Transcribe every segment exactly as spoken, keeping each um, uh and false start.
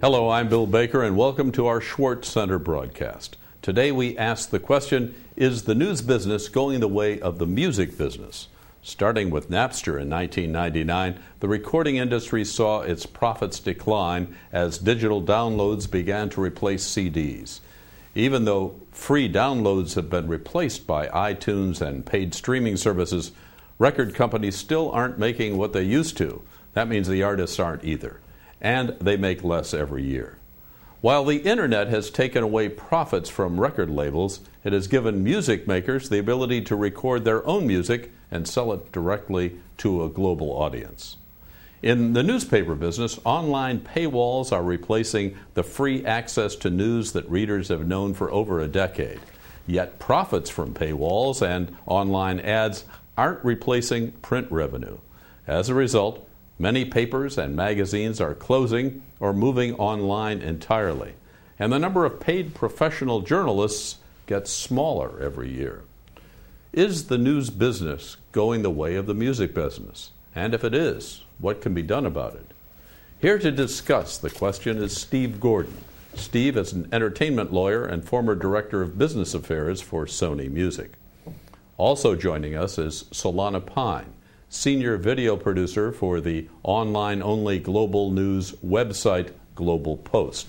Hello, I'm Bill Baker, and welcome to our Schwartz Center broadcast. Today we ask the question, is the news business going the way of the music business? Starting with Napster in nineteen ninety-nine, the recording industry saw its profits decline as digital downloads began to replace C Ds. Even though free downloads have been replaced by iTunes and paid streaming services, record companies still aren't making what they used to. That means the artists aren't either. And they make less every year. While the internet has taken away profits from record labels, it has given music makers the ability to record their own music and sell it directly to a global audience. In the newspaper business, online paywalls are replacing the free access to news that readers have known for over a decade. Yet profits from paywalls and online ads aren't replacing print revenue. As a result, many papers and magazines are closing or moving online entirely, and the number of paid professional journalists gets smaller every year. Is the news business going the way of the music business? And if it is, what can be done about it? Here to discuss the question is Steve Gordon. Steve is an entertainment lawyer and former director of business affairs for Sony Music. Also joining us is Solana Pine, senior video producer for the online-only global news website Global Post.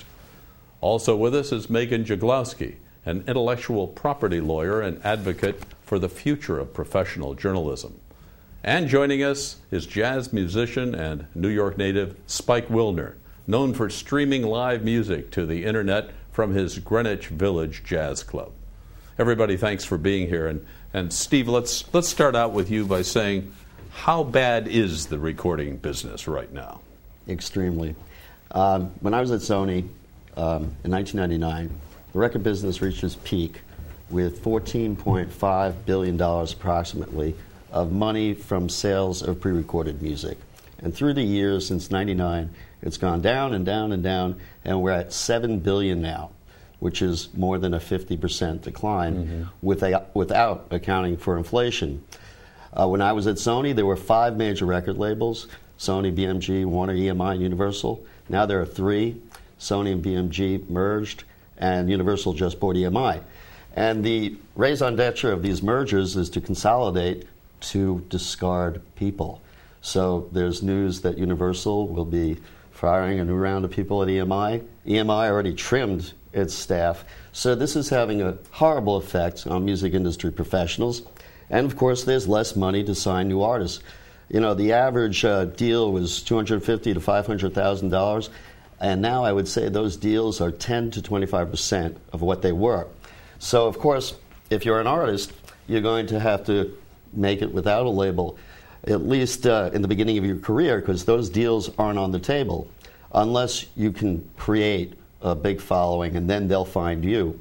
Also with us is Megan Jaglowski, an intellectual property lawyer and advocate for the future of professional journalism. And joining us is jazz musician and New York native Spike Wilner, known for streaming live music to the internet from his Greenwich Village Jazz Club. Everybody, thanks for being here. And, and Steve, let's, let's start out with you by saying, how bad is the recording business right now? Extremely. Um, when I was at Sony um, in nineteen ninety-nine, the record business reached its peak with fourteen point five billion dollars approximately of money from sales of pre-recorded music. And through the years since ninety-nine, it's gone down and down and down, and we're at seven billion dollars now, which is more than a fifty percent decline mm-hmm. with a, without accounting for inflation. Uh, when I was at Sony, there were five major record labels, Sony, B M G, Warner, E M I, and Universal. Now there are three. Sony and B M G merged, and Universal just bought E M I. And the raison d'etre of these mergers is to consolidate, to discard people. So there's news that Universal will be firing a new round of people at E M I. E M I already trimmed its staff. So this is having a horrible effect on music industry professionals. And, of course, there's less money to sign new artists. You know, the average uh, deal was two hundred fifty thousand to five hundred thousand dollars, and now I would say those deals are ten to twenty-five percent of what they were. So, of course, if you're an artist, you're going to have to make it without a label, at least uh, in the beginning of your career, because those deals aren't on the table, unless you can create a big following, and then they'll find you.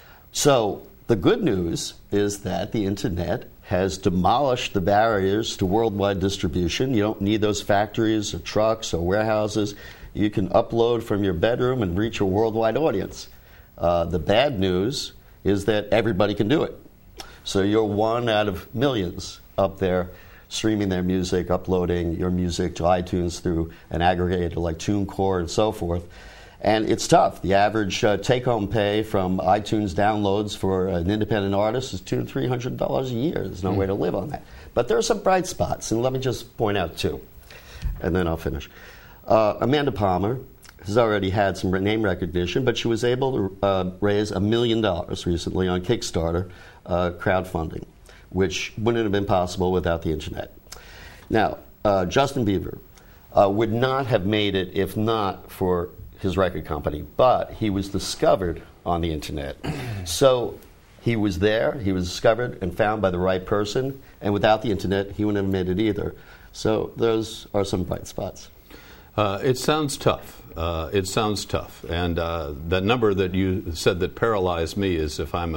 So the good news is that the Internet has demolished the barriers to worldwide distribution. You don't need those factories or trucks or warehouses. You can upload from your bedroom and reach a worldwide audience. Uh, the bad news is that everybody can do it. So you're one out of millions up there streaming their music, uploading your music to iTunes through an aggregator like TuneCore and so forth. And it's tough. The average uh, take-home pay from iTunes downloads for an independent artist is two hundred to three hundred dollars a year. There's no mm. way to live on that. But there are some bright spots, and let me just point out two, and then I'll finish. Uh, Amanda Palmer has already had some name recognition, but she was able to uh, raise a million dollars recently on Kickstarter uh, crowdfunding, which wouldn't have been possible without the Internet. Now, uh, Justin Bieber uh, would not have made it if not for his record company, but he was discovered on the Internet. So he was there, he was discovered and found by the right person, and without the Internet, he wouldn't have made it either. So those are some bright spots. Uh, it sounds tough. Uh, it sounds tough. And uh, the number that you said that paralyzed me is if I'm a,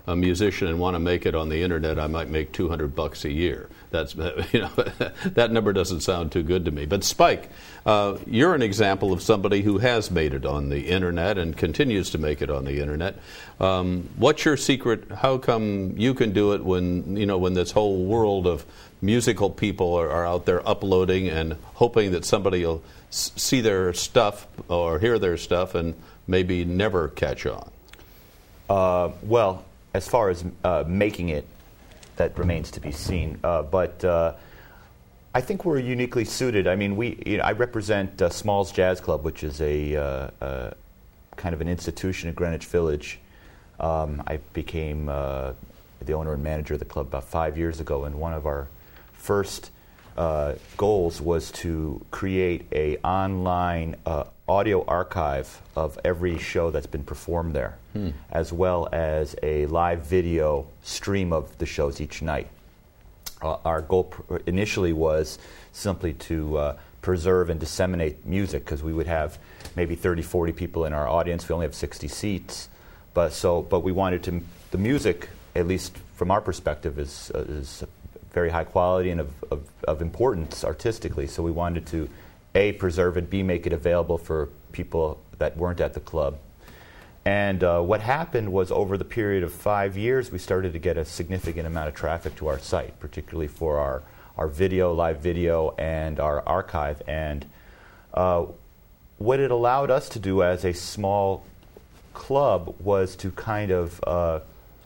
a musician and want to make it on the internet, I might make two hundred bucks a year. That's, you know, that number doesn't sound too good to me. But Spike, uh, you're an example of somebody who has made it on the internet and continues to make it on the internet. Um, what's your secret? How come you can do it when, you know, when this whole world of musical people are, are out there uploading and hoping that somebody will s- see their stuff or hear their stuff and maybe never catch on? Uh, well, as far as uh, making it, that remains to be seen. Uh, but uh, I think we're uniquely suited. I mean, we. You know, I represent uh, Smalls Jazz Club, which is a uh, uh, kind of an institution in Greenwich Village. Um, I became uh, the owner and manager of the club about five years ago, and one of our first uh, goals was to create a online uh, audio archive of every show that's been performed there, hmm. as well as a live video stream of the shows each night. Uh, our goal pr- initially was simply to uh, preserve and disseminate music, because we would have maybe thirty, forty people in our audience. We only have sixty seats, but so but we wanted to the music, at least from our perspective, is uh, is very high quality and of, of, of importance artistically. So we wanted to A, preserve it, B, make it available for people that weren't at the club. And uh, what happened was, over the period of five years, we started to get a significant amount of traffic to our site, particularly for our, our video, live video, and our archive. And uh, what it allowed us to do as a small club was to kind of uh,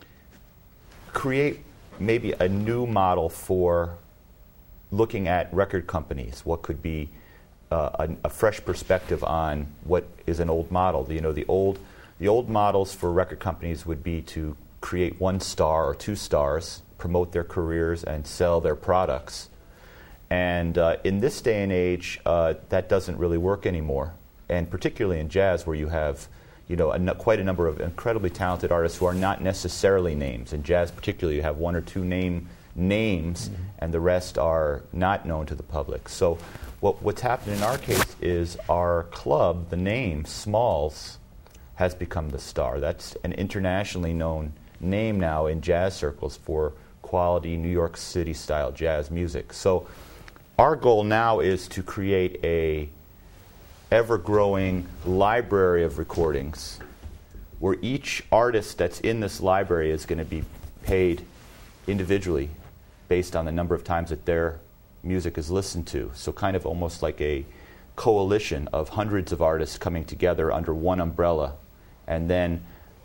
create maybe a new model for looking at record companies. What could be uh, a, a fresh perspective on what is an old model. You know, the old the old models for record companies would be to create one star or two stars, promote their careers, and sell their products. And uh, in this day and age, uh, that doesn't really work anymore. And particularly in jazz, where you have, you know, a n- quite a number of incredibly talented artists who are not necessarily names. In jazz, particularly, you have one or two name names, mm-hmm. and the rest are not known to the public. So, what, what's happened in our case is our club, the name Smalls, has become the star. That's an internationally known name now in jazz circles for quality New York City style jazz music. So, our goal now is to create a ever-growing library of recordings where each artist that's in this library is going to be paid individually based on the number of times that their music is listened to. So kind of almost like a coalition of hundreds of artists coming together under one umbrella, and then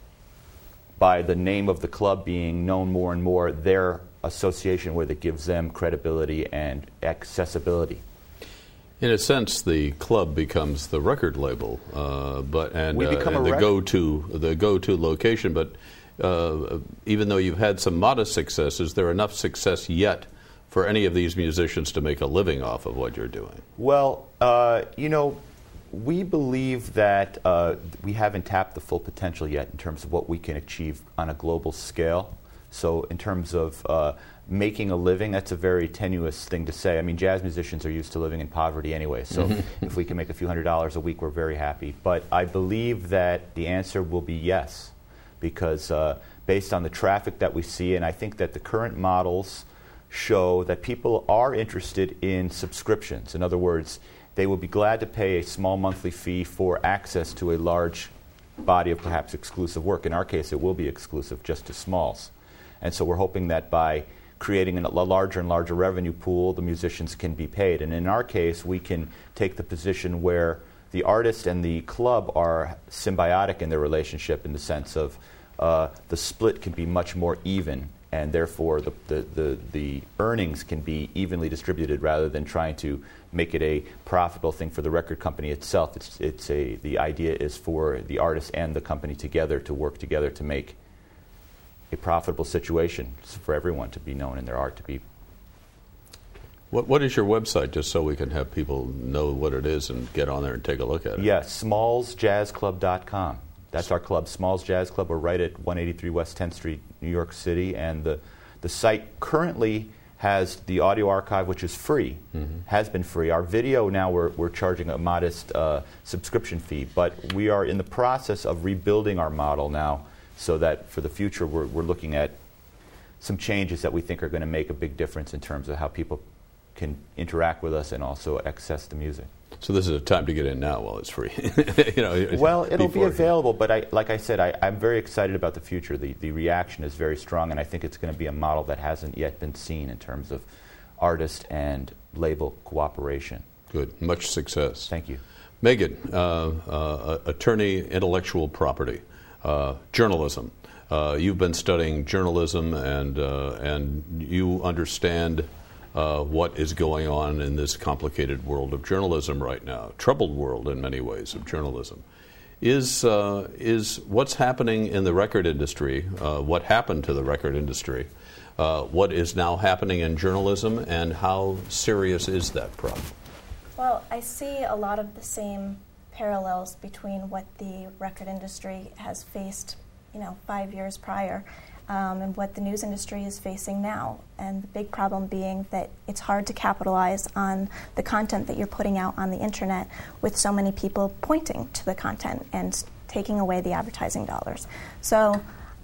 by the name of the club being known more and more, their association with it gives them credibility and accessibility. In a sense, the club becomes the record label, uh, but and, we become uh, and a the rec- go-to the go-to location. But uh, even though you've had some modest success, is there enough success yet for any of these musicians to make a living off of what you're doing? Well, uh, you know, we believe that uh, we haven't tapped the full potential yet in terms of what we can achieve on a global scale. So in terms of uh, making a living, that's a very tenuous thing to say. I mean, jazz musicians are used to living in poverty anyway, so if we can make a few hundred dollars a week, we're very happy. But I believe that the answer will be yes, because uh, based on the traffic that we see, and I think that the current models show that people are interested in subscriptions. In other words, they will be glad to pay a small monthly fee for access to a large body of perhaps exclusive work. In our case, it will be exclusive just to Smalls. And so we're hoping that by creating a larger and larger revenue pool, the musicians can be paid. And in our case, we can take the position where the artist and the club are symbiotic in their relationship, in the sense of uh, the split can be much more even, and therefore the, the, the, the earnings can be evenly distributed, rather than trying to make it a profitable thing for the record company itself. It's, it's a, the idea is for the artist and the company together to work together to make a profitable situation for everyone to be known and their art to be. What What is your website, just so we can have people know what it is and get on there and take a look at it? Yes, smalls jazz club dot com. That's our club, Smalls Jazz Club. We're right at one eighty-three West tenth Street, New York City, and the the site currently has the audio archive, which is free, mm-hmm. has been free. Our video now, we're, we're charging a modest uh, subscription fee, but we are in the process of rebuilding our model now, so that for the future we're, we're looking at some changes that we think are going to make a big difference in terms of how people can interact with us and also access the music. So this is a time to get in now while it's free. you know, well, it'll be before- available, but I, like I said, I, I'm very excited about the future. The, the reaction is very strong, and I think it's going to be a model that hasn't yet been seen in terms of artist and label cooperation. Good. Much success. Thank you. Megan, uh, uh, attorney, intellectual property, uh, journalism. Uh, you've been studying journalism, and uh, and you understand uh, what is going on in this complicated world of journalism right now, troubled world in many ways of journalism. Is uh, is what's happening in the record industry, uh, what happened to the record industry, uh, what is now happening in journalism, and how serious is that problem? Well, I see a lot of the same parallels between what the record industry has faced, you know, five years prior, um, and what the news industry is facing now. And the big problem being that it's hard to capitalize on the content that you're putting out on the internet with so many people pointing to the content and taking away the advertising dollars. So,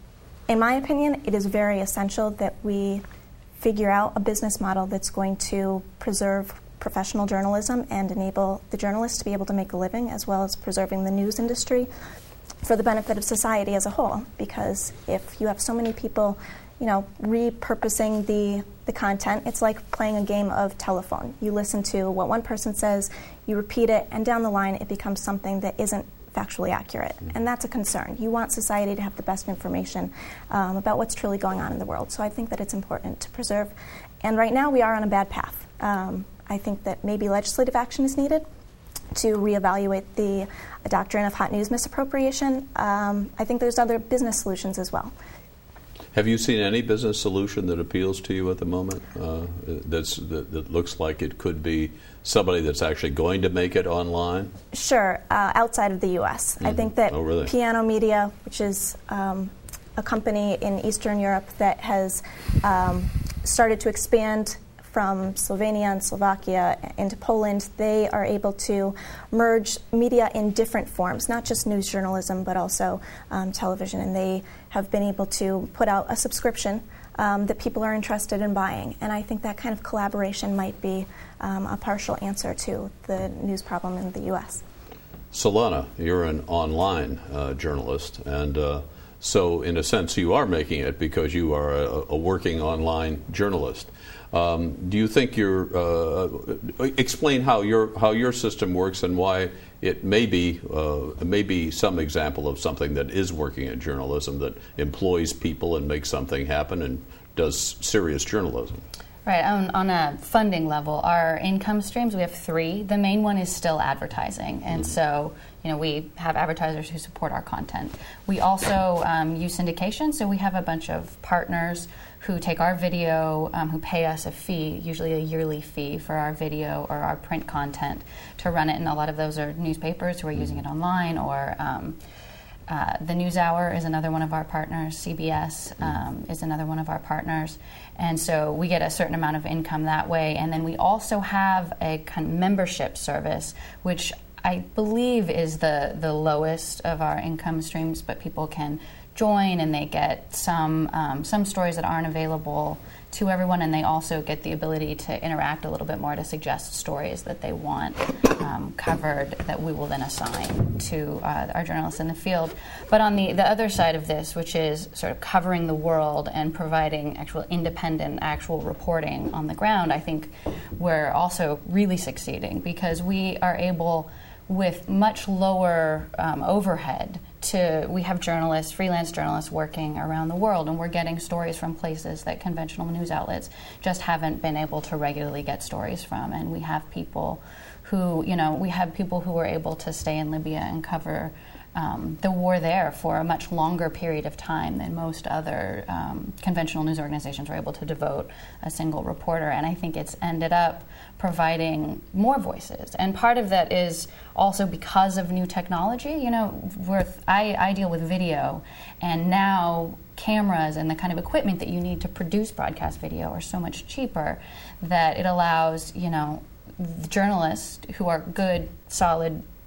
in my opinion, it is very essential that we figure out a business model that's going to preserve professional journalism and enable the journalists to be able to make a living, as well as preserving the news industry for the benefit of society as a whole. Because if you have so many people, you know, repurposing the, the content, it's like playing a game of telephone. You listen to what one person says, you repeat it, and down the line it becomes something that isn't factually accurate. And that's a concern. You want society to have the best information um, about what's truly going on in the world. So I think that it's important to preserve. And right now we are on a bad path. Um, I think that maybe legislative action is needed to reevaluate the doctrine of hot news misappropriation. Um, I think there's other business solutions as well. Have you seen any business solution that appeals to you at the moment? Uh, that's that, that looks like it could be somebody that's actually going to make it online? Sure, uh, outside of the U S Mm-hmm. I think that oh, really? Piano Media, which is um, a company in Eastern Europe that has um, started to expand from Slovenia and Slovakia into Poland, they are able to merge media in different forms, not just news journalism, but also um, television. And they have been able to put out a subscription um, that people are interested in buying. And I think that kind of collaboration might be um, a partial answer to the news problem in the U S Solana, you're an online uh, journalist, and uh, so in a sense you are making it because you are a, a working online journalist. Um, do you think you're uh, explain how your how your system works and why it may be uh, may be some example of something that is working in journalism that employs people and makes something happen and does serious journalism? Right. On, on a funding level, our income streams, we have three. The main one is still advertising. And mm-hmm. so, you know, we have advertisers who support our content. We also um, use syndication. So we have a bunch of partners who take our video, um, who pay us a fee, usually a yearly fee for our video or our print content to run it. And a lot of those are newspapers who are using it online, or um, Uh, the NewsHour is another one of our partners. C B S um, is another one of our partners. And so we get a certain amount of income that way. And then we also have a kind of membership service, which I believe is the, the lowest of our income streams, but people can join and they get some um, some stories that aren't available to everyone, and they also get the ability to interact a little bit more, to suggest stories that they want um, covered that we will then assign to uh, our journalists in the field. But on the, the other side of this, which is sort of covering the world and providing actual independent, actual reporting on the ground, I think we're also really succeeding, because we are able, with much lower um, overhead, to, we have journalists, freelance journalists working around the world, and we're getting stories from places that conventional news outlets just haven't been able to regularly get stories from. And we have people who, you know, we have people who are able to stay in Libya and cover um, the war there for a much longer period of time than most other um, conventional news organizations are able to devote a single reporter. And I think it's ended up providing more voices. And part of that is also because of new technology. You know, we're, I, I deal with video, and now cameras and the kind of equipment that you need to produce broadcast video are so much cheaper that it allows, you know, journalists who are good, solid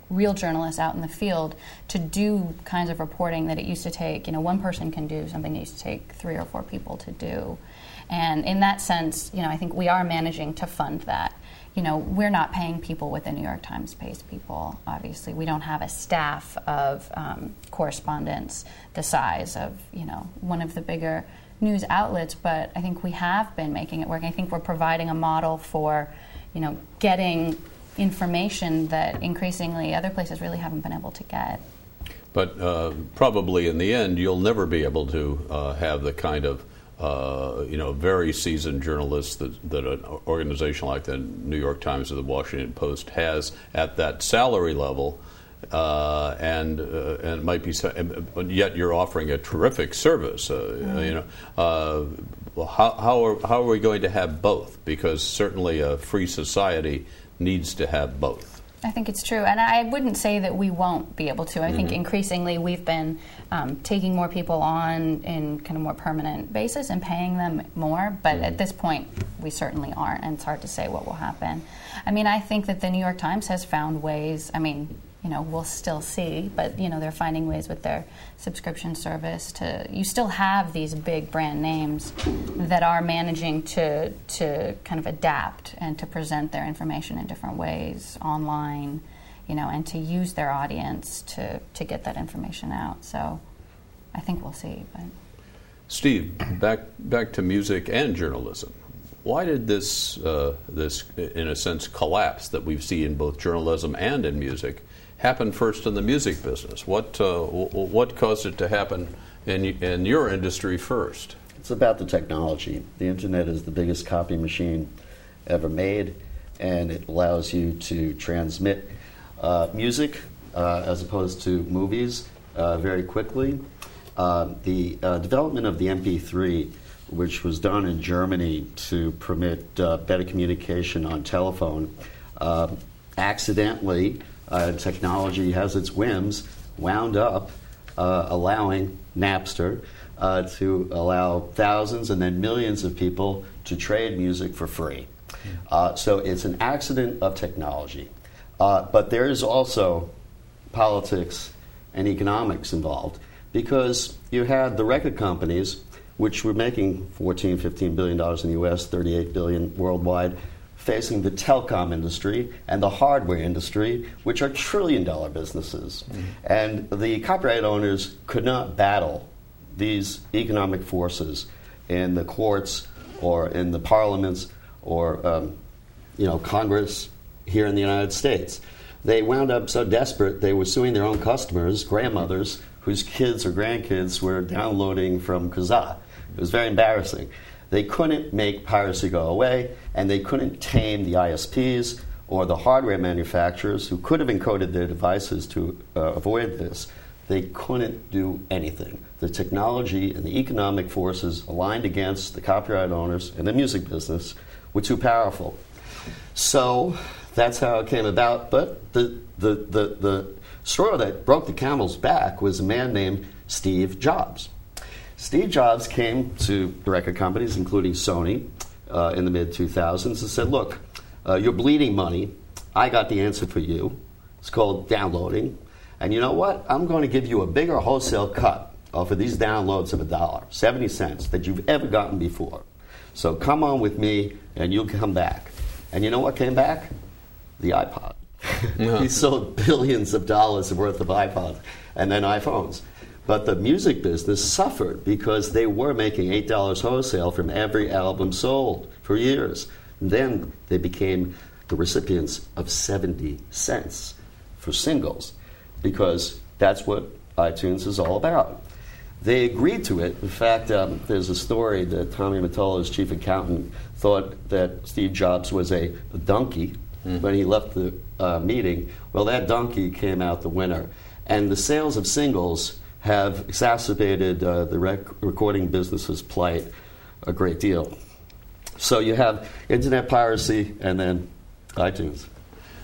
real journalists out in the field to do kinds of reporting that it used to take, you know, one person can do something that used to take three or four people to do. And in that sense, you know, I think we are managing to fund that. You know, we're not paying people what the New York Times pays people, obviously. We don't have a staff of um, correspondents the size of, you know, one of the bigger news outlets, but I think we have been making it work. I think we're providing a model for, you know, getting information that increasingly other places really haven't been able to get. But uh, probably in the end, you'll never be able to uh, have the kind of Uh, you know, very seasoned journalists that, that an organization like the New York Times or the Washington Post has at that salary level, uh, and uh, and it might be, but yet you're offering a terrific service. Uh, mm-hmm. You know, uh, well, how how are how are we going to have both? Because certainly a free society needs to have both. I think it's true, and I wouldn't say that we won't be able to. I mm-hmm. think increasingly we've been um, taking more people on in kind of more permanent basis and paying them more, but mm-hmm. at this point we certainly aren't, and it's hard to say what will happen. I mean, I think that the New York Times has found ways, I mean, you know, we'll still see, but, you know, they're finding ways with their subscription service to, you still have these big brand names that are managing to to kind of adapt and to present their information in different ways online, you know, and to use their audience to, to get that information out. So I think we'll see. But Steve, back back to music and journalism. Why did this, uh, this, in a sense, collapse that we see in both journalism and in music happen first in the music business? What uh, w- what caused it to happen in in your industry first? It's about the technology. The internet is the biggest copy machine ever made, and it allows you to transmit uh, music uh, as opposed to movies uh, very quickly. Uh, the uh, development of the M P three, which was done in Germany to permit uh, better communication on telephone, uh, accidentally, Uh, technology has its whims, wound up uh, allowing Napster uh, to allow thousands and then millions of people to trade music for free. Uh, so it's an accident of technology. Uh, but there is also politics and economics involved, because you had the record companies, which were making fourteen, fifteen billion dollars in the U S, thirty-eight billion dollars worldwide, facing the telecom industry and the hardware industry, which are trillion-dollar businesses. Mm-hmm. And the copyright owners could not battle these economic forces in the courts or in the parliaments or, um, you know, Congress here in the United States. They wound up so desperate they were suing their own customers, grandmothers, whose kids or grandkids were downloading from Kazaa. It was very embarrassing. They couldn't make piracy go away, and they couldn't tame the I S Ps or the hardware manufacturers who could have encoded their devices to uh, avoid this. They couldn't do anything. The technology and the economic forces aligned against the copyright owners and the music business were too powerful. So that's how it came about. But the, the, the, the straw that broke the camel's back was a man named Steve Jobs. Steve Jobs came to the record companies, including Sony, uh, in the mid two thousands and said, look, uh, you're bleeding money. I got the answer for you. It's called downloading. And you know what? I'm going to give you a bigger wholesale cut off of these downloads of a dollar, seventy cents, that you've ever gotten before. So come on with me, and you'll come back. And you know what came back? The iPod. Yeah. He sold billions of dollars worth of iPods and then iPhones. But the music business suffered because they were making eight dollars wholesale from every album sold for years. And then they became the recipients of seventy cents for singles, because that's what iTunes is all about. They agreed to it. In fact, um, there's a story that Tommy Mottola's chief accountant thought that Steve Jobs was a, a donkey mm. when he left the uh, meeting. Well, that donkey came out the winner. And the sales of singles have exacerbated uh, the rec- recording business's plight a great deal. So you have internet piracy and then iTunes.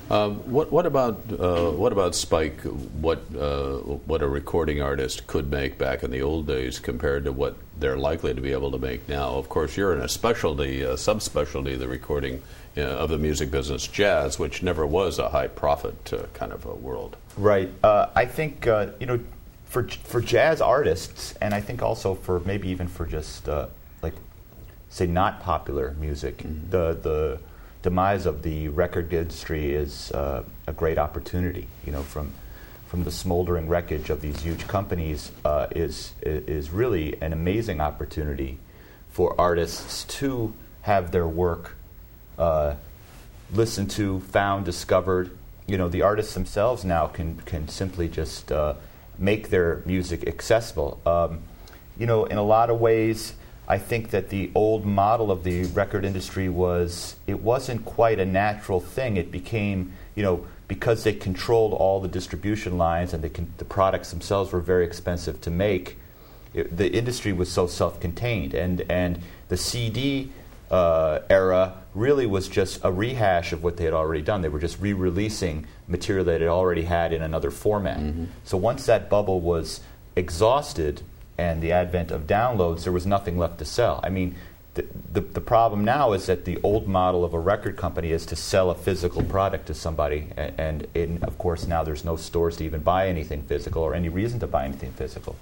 Um, what, what about uh, what about Spike? What uh, what a recording artist could make back in the old days compared to what they're likely to be able to make now? Of course, you're in a specialty, a subspecialty, the recording uh, of the music business, jazz, which never was a high profit uh, kind of a world. Right. Uh, I think uh, you know, for for jazz artists, and I think also for maybe even for just uh, like say not popular music, mm-hmm. the the demise of the record industry is uh, a great opportunity. You know, from from the smoldering wreckage of these huge companies uh, is is really an amazing opportunity for artists to have their work uh, listened to, found, discovered. You know, the artists themselves now can can simply just uh, make their music accessible. Um, you know, in a lot of ways, I think that the old model of the record industry was, it wasn't quite a natural thing. It became, you know, because they controlled all the distribution lines and they con- the products themselves were very expensive to make, it, the industry was so self-contained. And, and the C D uh, era really was just a rehash of what they had already done. They were just re-releasing material that it already had in another format. Mm-hmm. So once that bubble was exhausted, and the advent of downloads, there was nothing left to sell. I mean, the, the the problem now is that the old model of a record company is to sell a physical product to somebody, and, and in, of course now there's no stores to even buy anything physical or any reason to buy anything physical.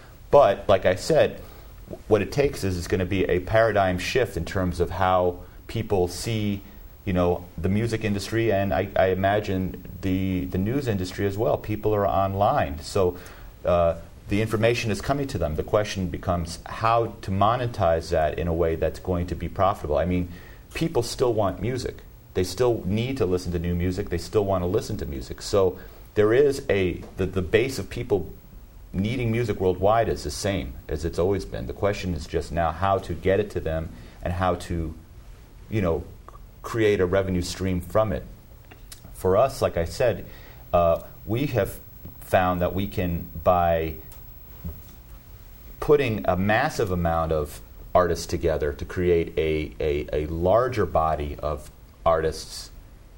But like I said, what it takes is it's going to be a paradigm shift in terms of how people see, you know, the music industry, and I, I imagine the the news industry as well. People are online, so. Uh, The information is coming to them. The question becomes how to monetize that in a way that's going to be profitable. I mean, people still want music. They still need to listen to new music. They still want to listen to music. So there is a, the, the base of people needing music worldwide is the same as it's always been. The question is just now how to get it to them and how to, you know, create a revenue stream from it. For us, like I said, uh, we have found that we can, by putting a massive amount of artists together to create a, a, a larger body of artists,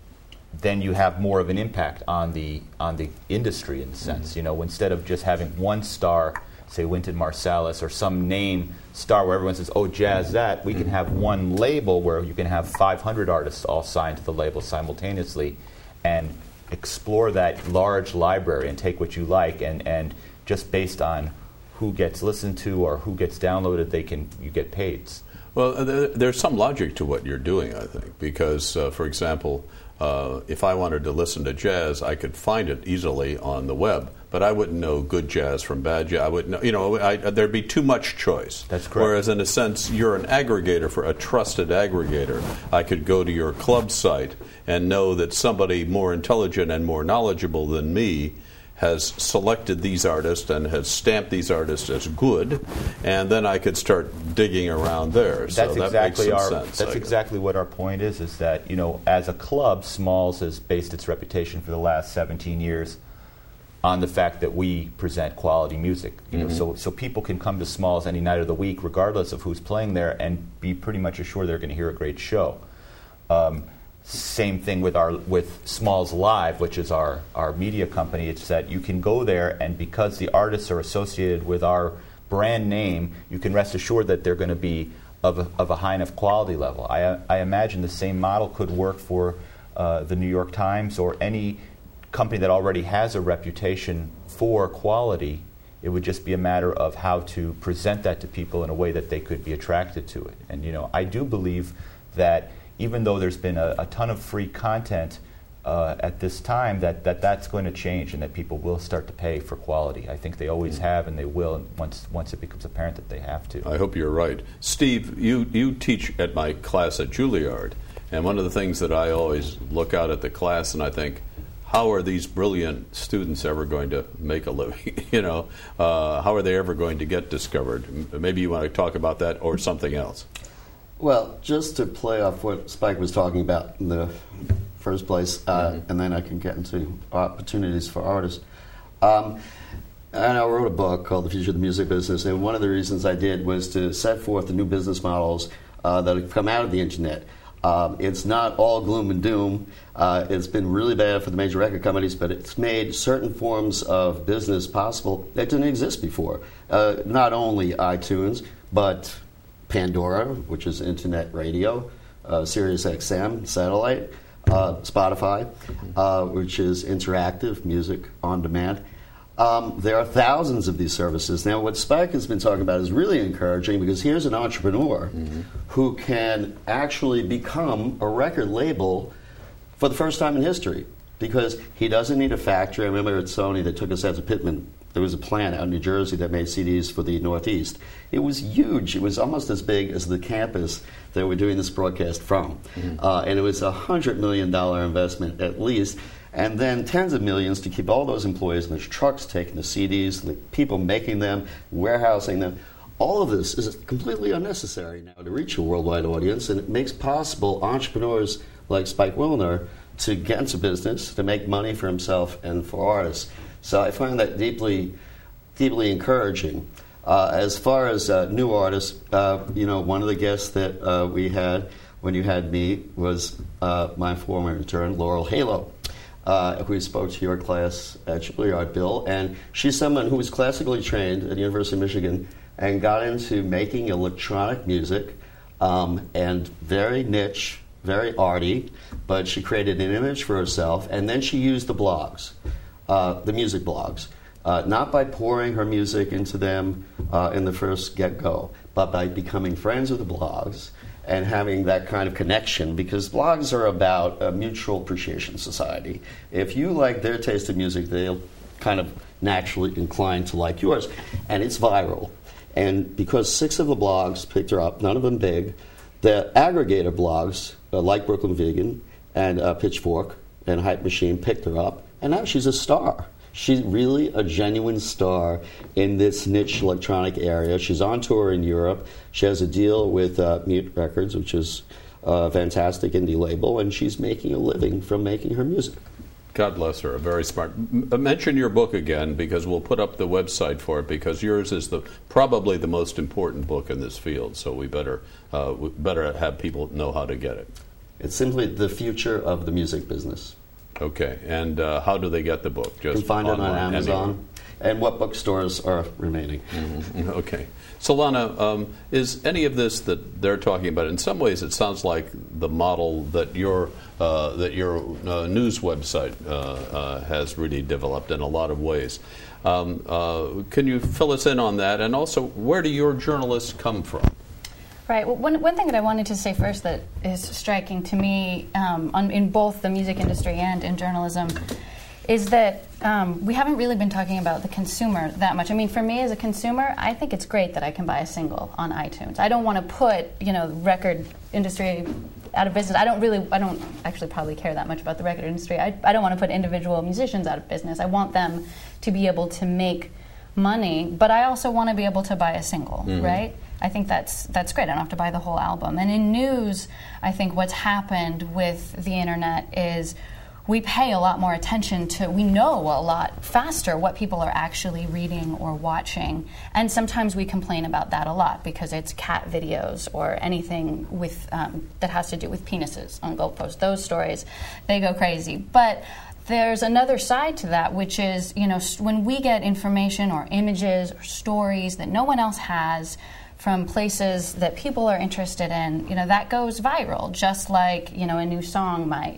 then you have more of an impact on the on the industry in a sense. Mm-hmm. You know, instead of just having one star, say Wynton Marsalis or some name star where everyone says, oh, jazz that, we mm-hmm. can have one label where you can have five hundred artists all signed to the label simultaneously and explore that large library and take what you like, and, and just based on who gets listened to or who gets downloaded, they can you get paid. Well, there, there's some logic to what you're doing, I think, because, uh, for example, uh, if I wanted to listen to jazz, I could find it easily on the web, but I wouldn't know good jazz from bad jazz. I wouldn't know, you know, I, there'd be too much choice. That's correct. Whereas, in a sense, you're an aggregator, for a trusted aggregator. I could go to your club site and know that somebody more intelligent and more knowledgeable than me has selected these artists and has stamped these artists as good, and then I could start digging around there. That's so that exactly makes our. some sense, that's exactly what our point is. Is that, you know, as a club, Smalls has based its reputation for the last seventeen years on the fact that we present quality music. You know, mm-hmm. so so people can come to Smalls any night of the week, regardless of who's playing there, and be pretty much assured they're going to hear a great show. Um, Same thing with our with Smalls Live, which is our, our media company. It's that you can go there, and because the artists are associated with our brand name, you can rest assured that they're going to be of a, of a high enough quality level. I, I imagine the same model could work for uh, the New York Times or any company that already has a reputation for quality. It would just be a matter of how to present that to people in a way that they could be attracted to it. And, you know, I do believe that even though there's been a, a ton of free content uh, at this time, that, that that's going to change and that people will start to pay for quality. I think they always mm. have, and they will once once it becomes apparent that they have to. I hope you're right. Steve, you, you teach at my class at Juilliard, and one of the things that I always look out at the class and I think, how are these brilliant students ever going to make a living? you know, uh, how are they ever going to get discovered? Maybe you want to talk about that or something else. Well, just to play off what Spike was talking about in the first place, uh, mm-hmm. and then I can get into opportunities for artists. Um, and I wrote a book called The Future of the Music Business, and one of the reasons I did was to set forth the new business models uh, that have come out of the internet. Um, it's not all gloom and doom. Uh, it's been really bad for the major record companies, but it's made certain forms of business possible that didn't exist before. Uh, not only iTunes, but Pandora, which is internet radio, uh, Sirius X M, satellite, uh, Spotify, uh, which is interactive music on demand. Um, there are thousands of these services. Now, what Spike has been talking about is really encouraging, because here's an entrepreneur mm-hmm. who can actually become a record label for the first time in history, because he doesn't need a factory. I remember at Sony, they took us out to Pittman. There was a plant out in New Jersey that made C Ds for the Northeast. It was huge. It was almost as big as the campus that we're doing this broadcast from. Mm-hmm. Uh, and it was a one hundred million dollars investment at least, and then tens of millions to keep all those employees and those trucks taking the C Ds, the people making them, warehousing them. All of this is completely unnecessary now to reach a worldwide audience, and it makes possible entrepreneurs like Spike Wilner to get into business, to make money for himself and for artists. So I find that deeply, deeply encouraging. Uh, as far as uh, new artists, uh, you know, one of the guests that uh, we had when you had me was uh, my former intern, Laurel Halo, uh, who spoke to your class at Juilliard, Bill. And she's someone who was classically trained at the University of Michigan and got into making electronic music, um, and very niche, very arty, but she created an image for herself, and then she used the blogs. Uh, the music blogs, uh, not by pouring her music into them uh, in the first get-go, but by becoming friends with the blogs and having that kind of connection, because blogs are about a mutual appreciation society. If you like their taste in music, they'll kind of naturally incline to like yours, and it's viral. And because six of the blogs picked her up, none of them big, the aggregator blogs, uh, like Brooklyn Vegan and uh, Pitchfork and Hype Machine, picked her up. And now she's a star. She's really a genuine star in this niche electronic area. She's on tour in Europe. She has a deal with uh, Mute Records, which is a fantastic indie label, and she's making a living from making her music. God bless her, very smart. M- mention your book again, because we'll put up the website for it, because yours is the probably the most important book in this field, so we better, uh, we better have people know how to get it. It's simply The Future of the Music Business. Okay, and uh, how do they get the book? Just you can find online, it on Amazon, anywhere? And what bookstores are remaining. Mm-hmm. Okay. Solana, um, is any of this that they're talking about, in some ways it sounds like the model that your, uh, that your uh, news website uh, uh, has really developed in a lot of ways. Um, uh, can you fill us in on that? And also, where do your journalists come from? Right. Well, one, one thing that I wanted to say first that is striking to me um, on, in both the music industry and in journalism is that um, we haven't really been talking about the consumer that much. I mean, for me as a consumer, I think it's great that I can buy a single on iTunes. I don't want to put, you know, record industry out of business. I don't really, I don't actually probably care that much about the record industry. I, I don't want to put individual musicians out of business. I want them to be able to make money, but I also want to be able to buy a single, mm-hmm. right? I think that's that's great. I don't have to buy the whole album. And in news, I think what's happened with the internet is we pay a lot more attention to, we know a lot faster what people are actually reading or watching. And sometimes we complain about that a lot because it's cat videos or anything with um, that has to do with penises on Goldpost. Those stories, they go crazy. But there's another side to that, which is, you know, when we get information or images or stories that no one else has from places that people are interested in, you know, that goes viral, just like, you know, a new song might.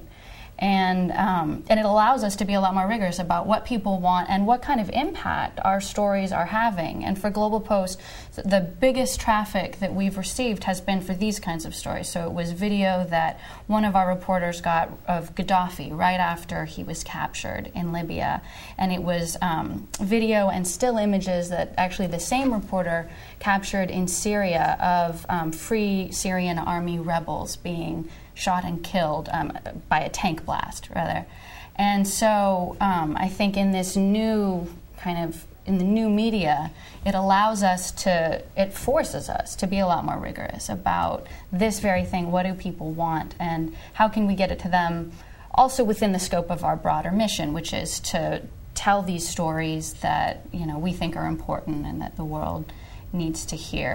And um, and it allows us to be a lot more rigorous about what people want and what kind of impact our stories are having. And for Global Post, the biggest traffic that we've received has been for these kinds of stories. So it was video that one of our reporters got of Gaddafi right after he was captured in Libya. And it was um, video and still images that actually the same reporter captured in Syria of um, free Syrian army rebels being shot and killed um, by a tank blast, rather. And so um, I think in this new kind of, in the new media, it allows us to, it forces us to be a lot more rigorous about this very thing. What do people want? And how can we get it to them also within the scope of our broader mission, which is to tell these stories that, you know, we think are important and that the world needs to hear.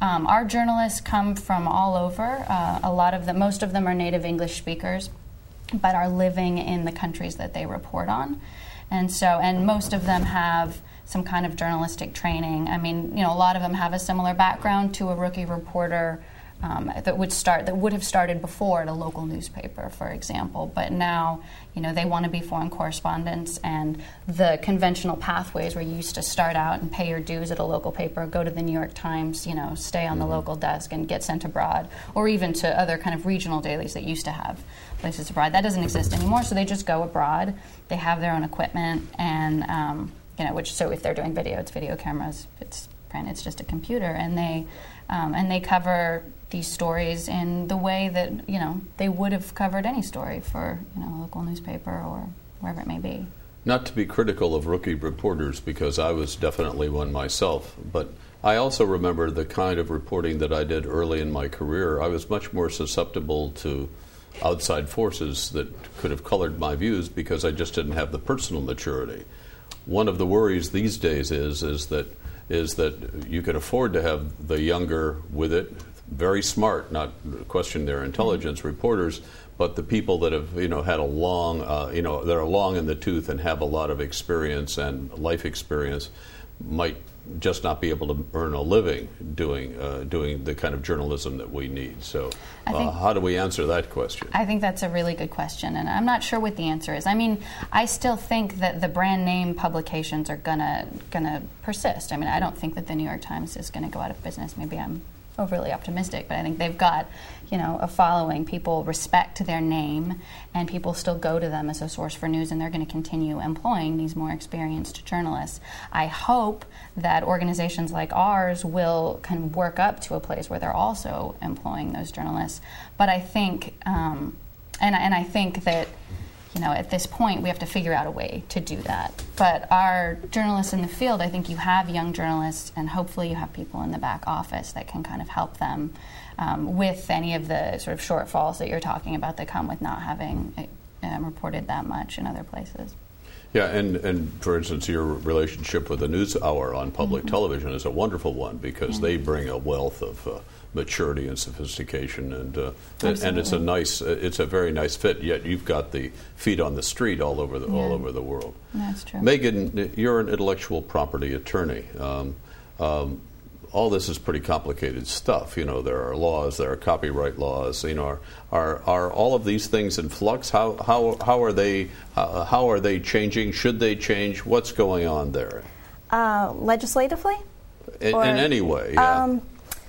Um, our journalists come from all over. Uh, a lot of them, most of them are native English speakers, but are living in the countries that they report on. And so, and most of them have some kind of journalistic training. I mean, you know, a lot of them have a similar background to a rookie reporter um, that would start, that would have started before at a local newspaper, for example. But now, you know, they want to be foreign correspondents, and the conventional pathways where you used to start out and pay your dues at a local paper, go to the New York Times, you know, stay on mm-hmm. the local desk and get sent abroad, or even to other kind of regional dailies that used to have places abroad. That doesn't exist anymore, so they just go abroad. They have their own equipment, and um, you know, which so if they're doing video, it's video cameras. If it's print, it's just a computer, and they um, and they cover these stories in the way that, you know, they would have covered any story for, you know, a local newspaper or wherever it may be. Not to be critical of rookie reporters, because I was definitely one myself, but I also remember the kind of reporting that I did early in my career. I was much more susceptible to outside forces that could have colored my views because I just didn't have the personal maturity. One of the worries these days is is that is that you can afford to have the younger with it, very smart, not question their intelligence, reporters, but the people that have, you know, had a long, uh, you know, that are long in the tooth and have a lot of experience and life experience might just not be able to earn a living doing uh, doing the kind of journalism that we need. So uh, how do we answer that question? I think that's a really good question, and I'm not sure what the answer is. I mean, I still think that the brand name publications are gonna gonna persist. I mean, I don't think that the New York Times is going to go out of business. Maybe I'm overly optimistic, but I think they've got, you know, a following. People respect their name, and people still go to them as a source for news, and they're going to continue employing these more experienced journalists. I hope that organizations like ours will kind of work up to a place where they're also employing those journalists. But I think, um, and, and I think that, you know, at this point, we have to figure out a way to do that. But our journalists in the field, I think you have young journalists, and hopefully you have people in the back office that can kind of help them um, with any of the sort of shortfalls that you're talking about that come with not having um, reported that much in other places. Yeah, and, and for instance, your relationship with the News Hour on public mm-hmm. television is a wonderful one, because yeah. they bring a wealth of uh, maturity and sophistication, and uh, and it's a nice, uh, it's a very nice fit. Yet you've got the feet on the street all over the yeah. all over the world. That's true. Megan, you're an intellectual property attorney. Um, um, all this is pretty complicated stuff. You know, there are laws, there are copyright laws. You know, are are, are all of these things in flux? How how how are they uh, how are they changing? Should they change? What's going on there? Uh, legislatively, in, or, in any way, yeah. Um,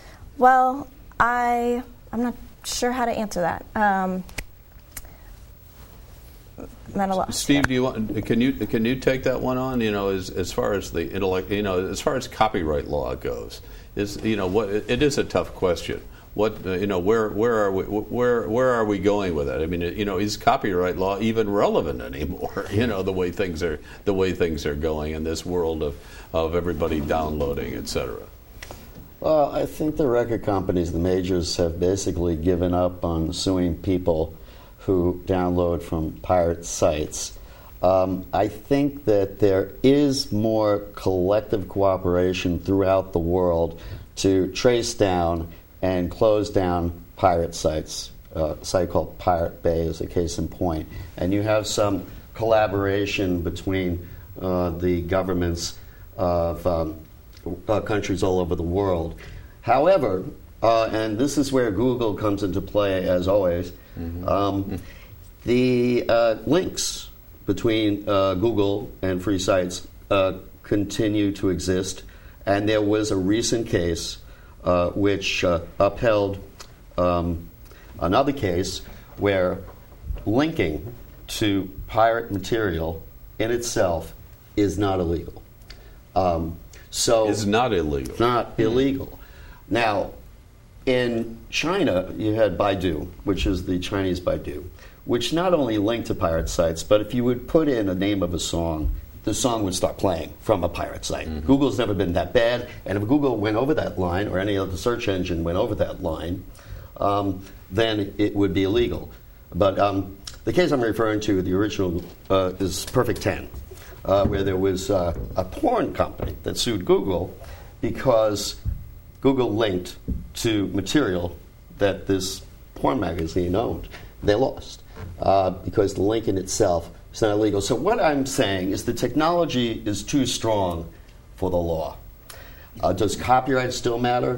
well, I I'm not sure how to answer that. Um, I'm at a loss. Steve, do you want? Can you can you take that one on? You know, as as far as the intellect, you know, as far as copyright law goes, is you know what it, it is a tough question. What uh, you know, where where are we where where are we going with it? I mean, you know, is copyright law even relevant anymore? You know, the way things are the way things are going in this world of of everybody downloading, et cetera. Well, I think the record companies, the majors, have basically given up on suing people who download from pirate sites. Um, I think that there is more collective cooperation throughout the world to trace down and close down pirate sites. Uh, a site called Pirate Bay is a case in point. And you have some collaboration between uh, the governments of um, uh, countries all over the world. However, uh, and this is where Google comes into play, as always, mm-hmm. um, mm-hmm. the uh, links between uh, Google and free sites uh, continue to exist. And there was a recent case uh, which uh, upheld um, another case where linking to pirate material in itself is not illegal. Um, so it's not illegal. Not illegal. Now, in China, you had Baidu, which is the Chinese Baidu, which not only linked to pirate sites, but if you would put in a name of a song, the song would start playing from a pirate site. Mm-hmm. Google's never been that bad, and if Google went over that line, or any other search engine went over that line, um, then it would be illegal. But um, the case I'm referring to, the original, uh, is Perfect ten, uh, where there was uh, a porn company that sued Google because Google linked to material that this porn magazine owned. They lost uh, because the link in itself is not illegal. So what I'm saying is the technology is too strong for the law. Uh, does copyright still matter?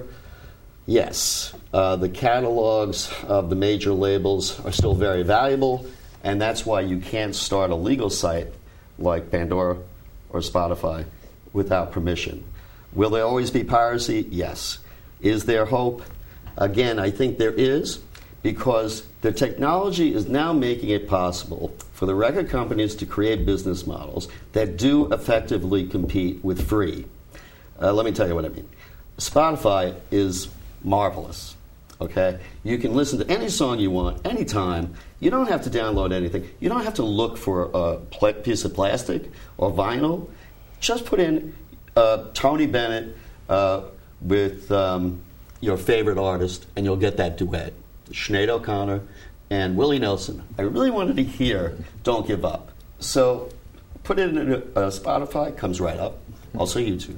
Yes. Uh, the catalogs of the major labels are still very valuable, and that's why you can't start a legal site like Pandora or Spotify without permission. Will there always be piracy? Yes. Is there hope? Again, I think there is, because the technology is now making it possible for the record companies to create business models that do effectively compete with free. Uh, let me tell you what I mean. Spotify is marvelous, okay? You can listen to any song you want, anytime. You don't have to download anything. You don't have to look for a pl- piece of plastic or vinyl. Just put in uh, Tony Bennett uh, with um, your favorite artist, and you'll get that duet. Sinead O'Connor and Willie Nelson. I really wanted to hear Don't Give Up. So put it in a, uh, Spotify, comes right up. Also YouTube.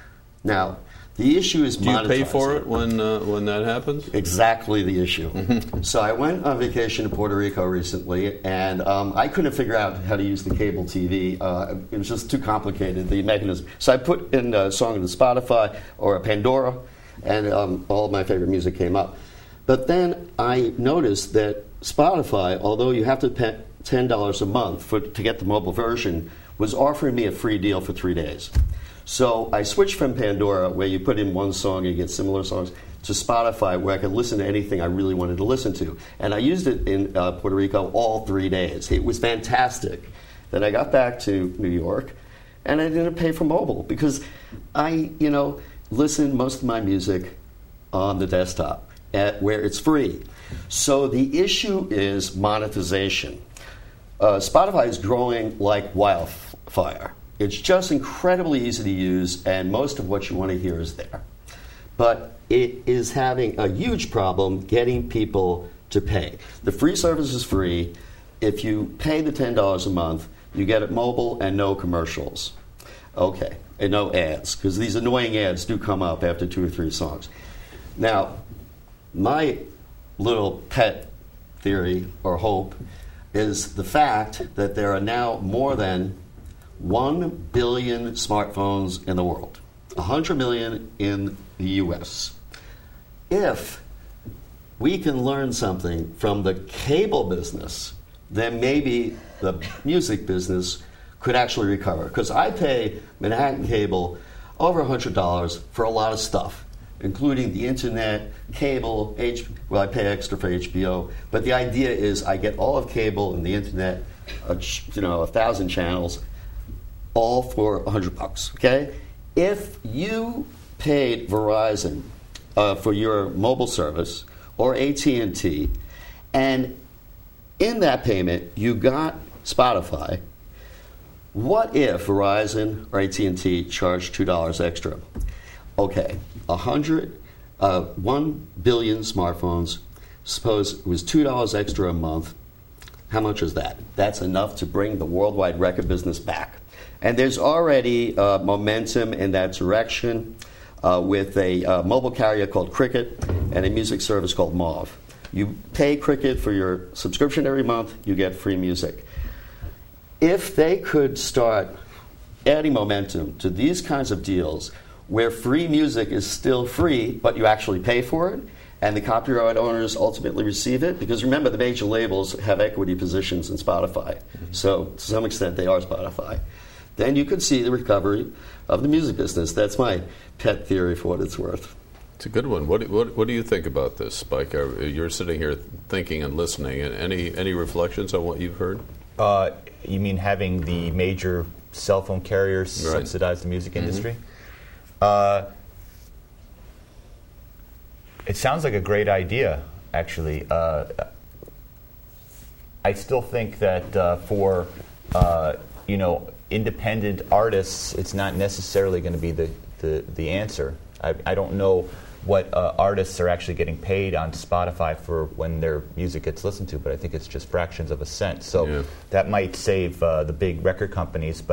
Now, the issue is Do you pay monetizing. for it when uh, when that happens? Exactly the issue. So I went on vacation to Puerto Rico recently, and um, I couldn't figure out how to use the cable T V. Uh, it was just too complicated, the mechanism. So I put in a song into Spotify or a Pandora, and um, all of my favorite music came up. But then I noticed that Spotify, although you have to pay ten dollars a month for, to get the mobile version, was offering me a free deal for three days. So I switched from Pandora, where you put in one song and you get similar songs, to Spotify, where I could listen to anything I really wanted to listen to. And I used it in uh, Puerto Rico all three days. It was fantastic. Then I got back to New York, and I didn't pay for mobile because I, you know, listen most of my music on the desktop, at where it's free. So the issue is monetization. Uh, Spotify is growing like wildfire. It's just incredibly easy to use, and most of what you want to hear is there. But it is having a huge problem getting people to pay. The free service is free. If you pay the ten dollars a month, you get it mobile and no commercials. Okay, and no ads, because these annoying ads do come up after two or three songs. Now, my little pet theory or hope is the fact that there are now more than one billion smartphones in the world, one hundred million in the U S. If we can learn something from the cable business, then maybe the music business could actually recover. Because I pay Manhattan Cable over one hundred dollars for a lot of stuff, including the internet, cable, H- well, I pay extra for H B O. But the idea is I get all of cable and the internet, uh, you know, a thousand channels, all for one hundred bucks, okay? If you paid Verizon uh, for your mobile service or A T and T, and in that payment you got Spotify, what if Verizon or A T and T charged two dollars extra? Okay, one hundred, uh, one billion smartphones, suppose it was two dollars extra a month. How much is that? That's enough to bring the worldwide record business back. And there's already uh, momentum in that direction uh, with a uh, mobile carrier called Cricket and a music service called Mauve. You pay Cricket for your subscription every month, you get free music. If they could start adding momentum to these kinds of deals where free music is still free, but you actually pay for it, and the copyright owners ultimately receive it, because remember, the major labels have equity positions in Spotify. So to some extent, they are Spotify. Then you could see the recovery of the music business. That's my pet theory for what it's worth. It's a good one. What, what, what do you think about this, Spike? You're sitting here thinking and listening. Any, any reflections on what you've heard? Uh, you mean having the major cell phone carriers right. subsidize the music Mm-hmm. industry? Uh, it sounds like a great idea, actually. Uh, I still think that uh, for, uh, you know, independent artists, it's not necessarily going to be the, the, the answer. I, I don't know what uh, artists are actually getting paid on Spotify for when their music gets listened to, but I think it's just fractions of a cent. So yeah. that might save uh, the big record companies, but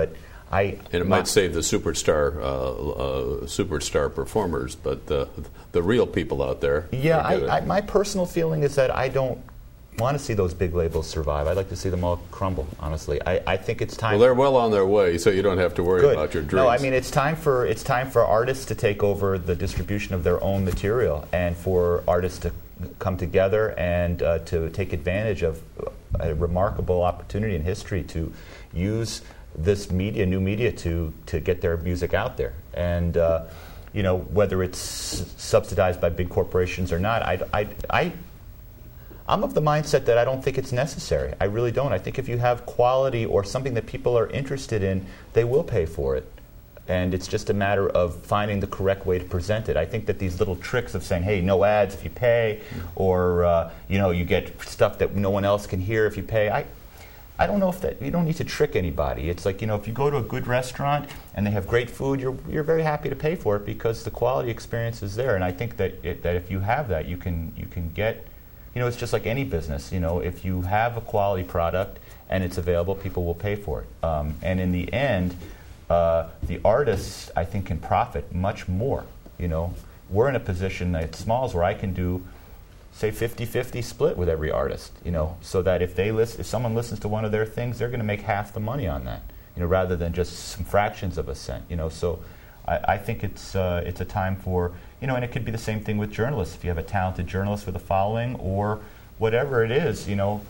I, and it my, might save the superstar uh, uh, superstar performers, but the the real people out there. Yeah, I, I, my personal feeling is that I don't want to see those big labels survive. I'd like to see them all crumble, honestly. I, I think it's time. Well, they're well on their way, so you don't have to worry Good. about your dreams. No, I mean it's time for it's time for artists to take over the distribution of their own material, and for artists to come together and uh, to take advantage of a remarkable opportunity in history to use this media, new media, to to get their music out there. And uh, you know, whether it's subsidized by big corporations or not, I, I, I, I'm of the mindset that I don't think it's necessary. I really don't. I think if you have quality or something that people are interested in, they will pay for it. And it's just a matter of finding the correct way to present it. I think that these little tricks of saying, hey, no ads if you pay, or uh, you know, you get stuff that no one else can hear if you pay, I, I don't know if that, you don't need to trick anybody. It's like, you know, if you go to a good restaurant and they have great food, you're you're very happy to pay for it because the quality experience is there. And I think that it, that if you have that, you can you can get, you know, it's just like any business. You know, if you have a quality product and it's available, people will pay for it. Um, and in the end, uh, the artists, I think, can profit much more. You know, we're in a position at Smalls where I can do, say, fifty-fifty split with every artist, you know, so that if they list, if someone listens to one of their things, they're going to make half the money on that, you know, rather than just some fractions of a cent, you know. So I, I think it's uh, it's a time for, you know, and it could be the same thing with journalists. If you have a talented journalist with a following or whatever it is, you know,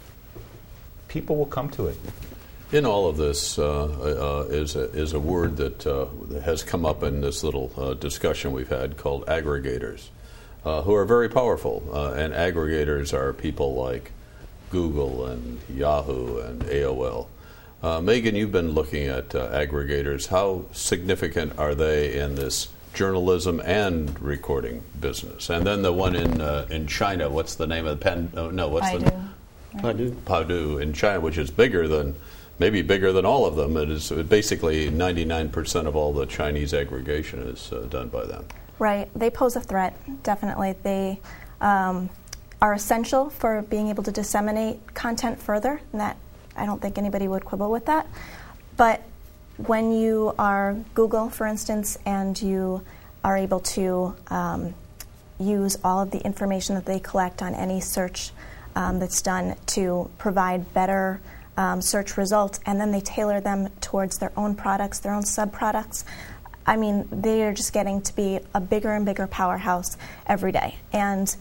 people will come to it. In all of this uh, uh, is, a, is a word that uh, has come up in this little uh, discussion we've had called aggregators. Uh, who are very powerful, uh, and aggregators are people like Google and Yahoo and A O L. Uh, Megan, you've been looking at uh, aggregators. How significant are they in this journalism and recording business? And then the one in uh, in China, what's the name of the pen? Oh, no, what's Baidu. the Baidu. Baidu in China, which is bigger than, maybe bigger than all of them. It is basically ninety-nine percent of all the Chinese aggregation is uh, done by them. Right. They pose a threat, definitely. They um, are essential for being able to disseminate content further, and that I don't think anybody would quibble with that. But when you are Google, for instance, and you are able to um, use all of the information that they collect on any search um, that's done to provide better um, search results, and then they tailor them towards their own products, their own sub-products, I mean, they are just getting to be a bigger and bigger powerhouse every day. And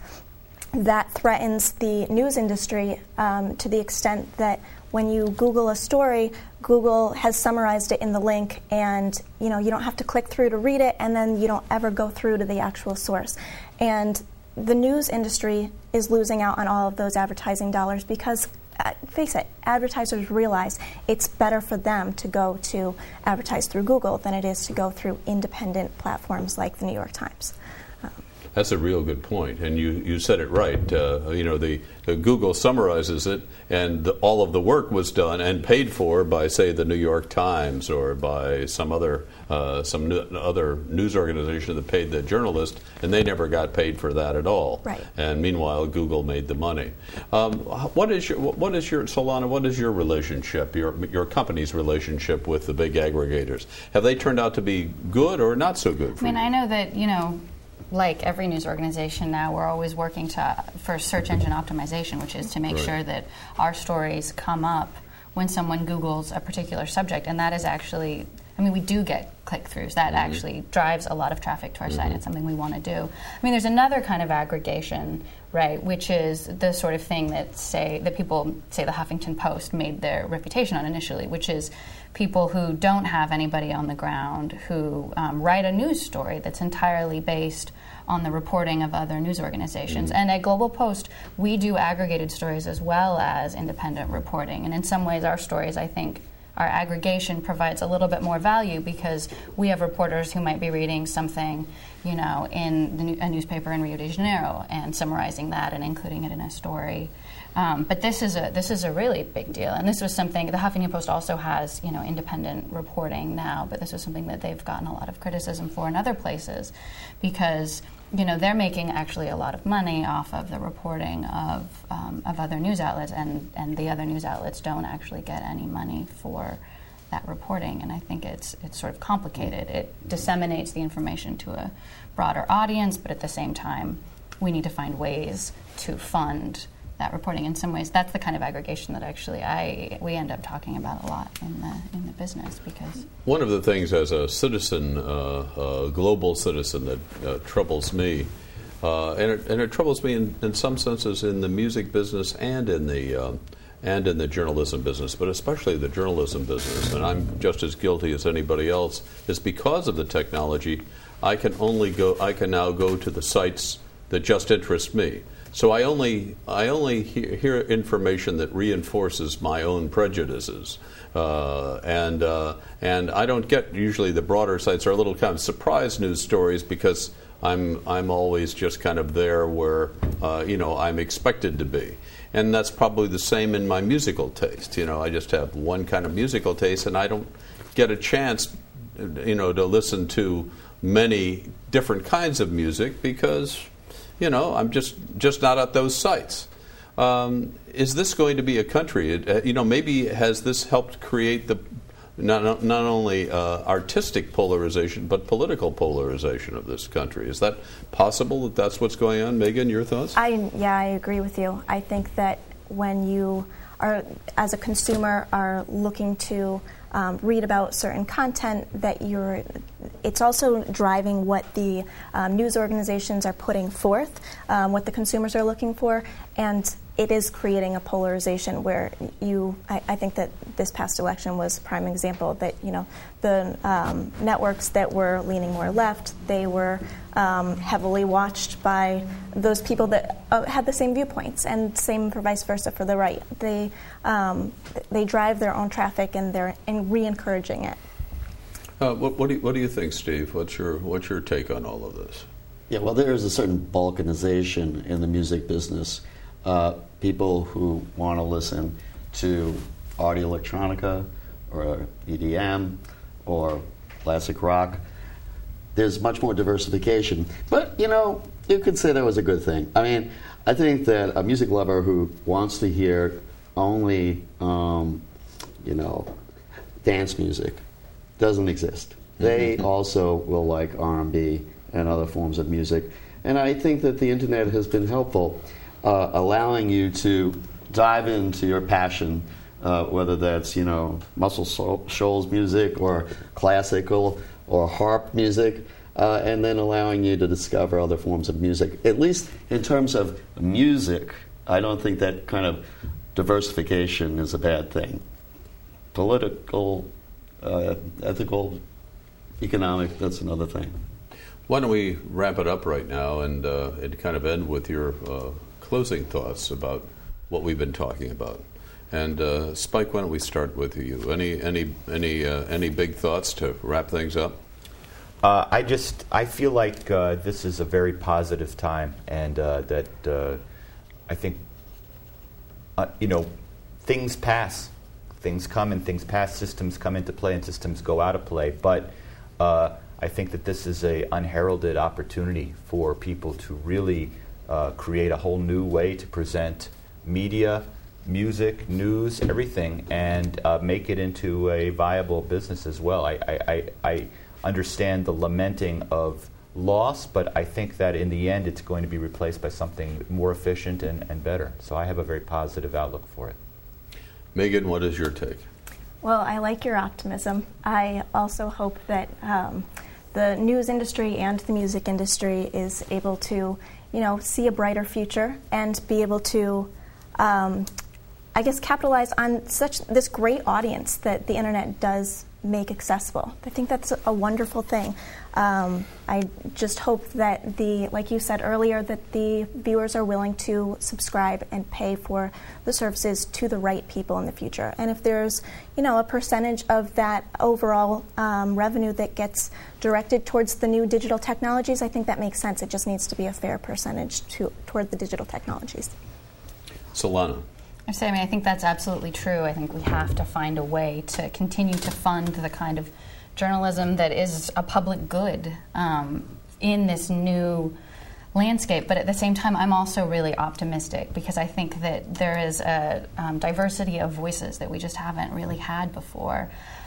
that threatens the news industry um, to the extent that when you Google a story, Google has summarized it in the link, and you know you don't have to click through to read it, and then you don't ever go through to the actual source. And the news industry is losing out on all of those advertising dollars because, Uh, face it, advertisers realize it's better for them to go to advertise through Google than it is to go through independent platforms like the New York Times. Um, That's a real good point, and you, you said it right. Uh, you know, the, the Google summarizes it, and the, all of the work was done and paid for by, say, the New York Times or by some other uh, some new, other news organization that paid the journalist, and they never got paid for that at all. Right. And meanwhile, Google made the money. Um, what is your what is your Solana? What is your relationship, your your company's relationship with the big aggregators? Have they turned out to be good or not so good for I mean, you? I know that, you know, like every news organization now, we're always working to for search engine optimization, which is to make Right. sure that our stories come up when someone Googles a particular subject. And that is actually, I mean, we do get click-throughs. That mm-hmm. actually drives a lot of traffic to our mm-hmm. site. It's something we want to do. I mean, there's another kind of aggregation, right, which is the sort of thing that, say, that people, say, the Huffington Post made their reputation on initially, which is people who don't have anybody on the ground who um, write a news story that's entirely based on the reporting of other news organizations. Mm-hmm. And at Global Post, we do aggregated stories as well as independent reporting. And in some ways, our stories, I think, our aggregation provides a little bit more value because we have reporters who might be reading something, you know, in the, a newspaper in Rio de Janeiro and summarizing that and including it in a story. Um, but this is a this is a really big deal, and this was something the Huffington Post also has, you know, independent reporting now. But this was something that they've gotten a lot of criticism for in other places, because you know they're making actually a lot of money off of the reporting of um, of other news outlets, and and the other news outlets don't actually get any money for that reporting, and I think it's it's sort of complicated. It disseminates the information to a broader audience, but at the same time, we need to find ways to fund that reporting. In some ways, that's the kind of aggregation that actually I we end up talking about a lot in the in the business, because one of the things as a citizen, uh, a global citizen, that uh, troubles me, uh, and, it, and it troubles me in, in some senses in the music business and in the uh, and in the journalism business, but especially the journalism business, and I'm just as guilty as anybody else, is because of the technology, I can only go. I can now go to the sites that just interest me. So I only I only hear, hear information that reinforces my own prejudices, uh, and uh, and I don't get usually the broader sites are a little kind of surprise news stories because I'm I'm always just kind of there where uh, you know I'm expected to be, and that's probably the same in my musical taste. You know, I just have one kind of musical taste, and I don't get a chance, you know, to listen to many different kinds of music because, you know, I'm just, just not at those sites. Um, is this going to be a country? It, uh, you know, maybe has this helped create the not not only uh, artistic polarization but political polarization of this country? Is that possible? That that's what's going on? Megan, your thoughts? I yeah, I agree with you. I think that when you are, as a consumer, are looking to Um, read about certain content, that you're, it's also driving what the um, news organizations are putting forth, um, what the consumers are looking for, and it is creating a polarization where you, I, I think that this past election was a prime example that, you know, the um, networks that were leaning more left, they were um, heavily watched by those people that uh, had the same viewpoints, and same for vice versa for the right. They um, they drive their own traffic, and they're and re-encouraging it. Uh, what, what, do you, what do you think, Steve? What's your what's your take on all of this? Yeah, well, there is a certain balkanization in the music business. Uh, people who want to listen to audio electronica or E D M or classic rock, there's much more diversification. But, you know, you could say that was a good thing. I mean, I think that a music lover who wants to hear only, um, you know, dance music doesn't exist. They also will like R and B and other forms of music. And I think that the internet has been helpful, uh, allowing you to dive into your passion, uh, whether that's, you know, Muscle Shoals music or classical or harp music, uh, and then allowing you to discover other forms of music. At least in terms of music, I don't think that kind of diversification is a bad thing. Political, uh, ethical, economic, that's another thing. Why don't we wrap it up right now and, uh, and kind of end with your uh, closing thoughts about what we've been talking about. And uh, Spike, why don't we start with you? Any any any uh, any big thoughts to wrap things up? Uh, I just I feel like uh, this is a very positive time, and uh, that uh, I think uh, you know things pass, things come and things pass. Systems come into play and systems go out of play. But uh, I think that this is a unheralded opportunity for people to really uh, create a whole new way to present media, music, news, everything, and uh, make it into a viable business as well. I, I, I, I understand the lamenting of loss, but I think that in the end it's going to be replaced by something more efficient and, and better. So I have a very positive outlook for it. Megan, what is your take? Well, I like your optimism. I also hope that um, the news industry and the music industry is able to, you know, see a brighter future and be able to Um, I guess capitalize on such this great audience that the internet does make accessible. I think that's a wonderful thing. Um, I just hope that the, like you said earlier, that the viewers are willing to subscribe and pay for the services to the right people in the future. And if there's, you know, a percentage of that overall um, revenue that gets directed towards the new digital technologies, I think that makes sense. It just needs to be a fair percentage to toward the digital technologies. Solana. I say, I mean, I think that's absolutely true. I think we have to find a way to continue to fund the kind of journalism that is a public good um, in this new landscape. But at the same time, I'm also really optimistic because I think that there is a um, diversity of voices that we just haven't really had before.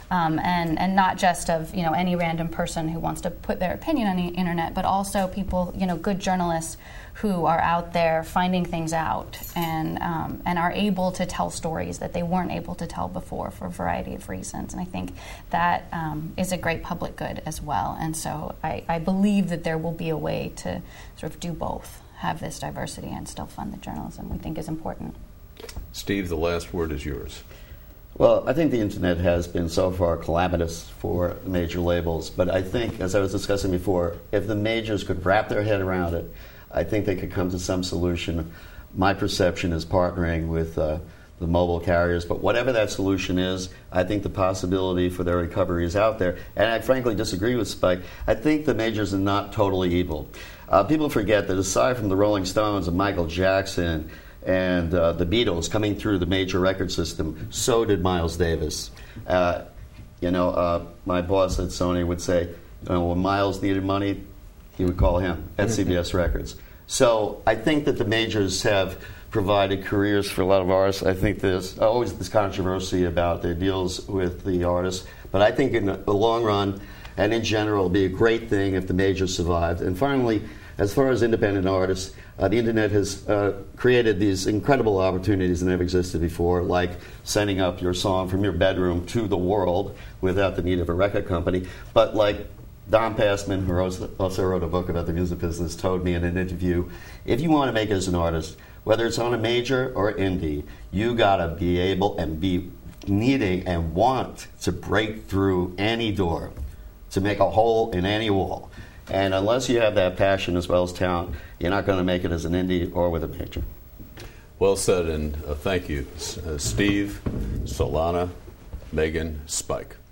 um, and and not just of you know any random person who wants to put their opinion on the internet, but also people, you know, good journalists who are out there finding things out and um, and are able to tell stories that they weren't able to tell before for a variety of reasons. And I think that um, is a great public good as well. And so I, I believe that there will be a way to sort of do both, have this diversity and still fund the journalism we think is important. Steve, the last word is yours. Well, I think the internet has been so far calamitous for major labels, but I think, as I was discussing before, if the majors could wrap their head around it, I think they could come to some solution. My perception is partnering with uh, the mobile carriers, but whatever that solution is, I think the possibility for their recovery is out there. And I frankly disagree with Spike. I think the majors are not totally evil. Uh, people forget that aside from the Rolling Stones and Michael Jackson and uh, the Beatles coming through the major record system, so did Miles Davis. Uh, you know, uh, my boss at Sony would say, you know, when Miles needed money, he would call him at C B S Records. So I think that the majors have provided careers for a lot of artists. I think there's always this controversy about their deals with the artists, but I think in the long run and in general, it will be a great thing if the majors survived. And finally, as far as independent artists, uh, the internet has uh, created these incredible opportunities that never existed before, like sending up your song from your bedroom to the world without the need of a record company. But like Don Passman, who also wrote a book about the music business, told me in an interview, if you want to make it as an artist, whether it's on a major or indie, you got to be able and be needing and want to break through any door, to make a hole in any wall. And unless you have that passion as well as talent, you're not going to make it as an indie or with a major. Well said, and uh, thank you, uh, Steve, Solana, Megan, Spike.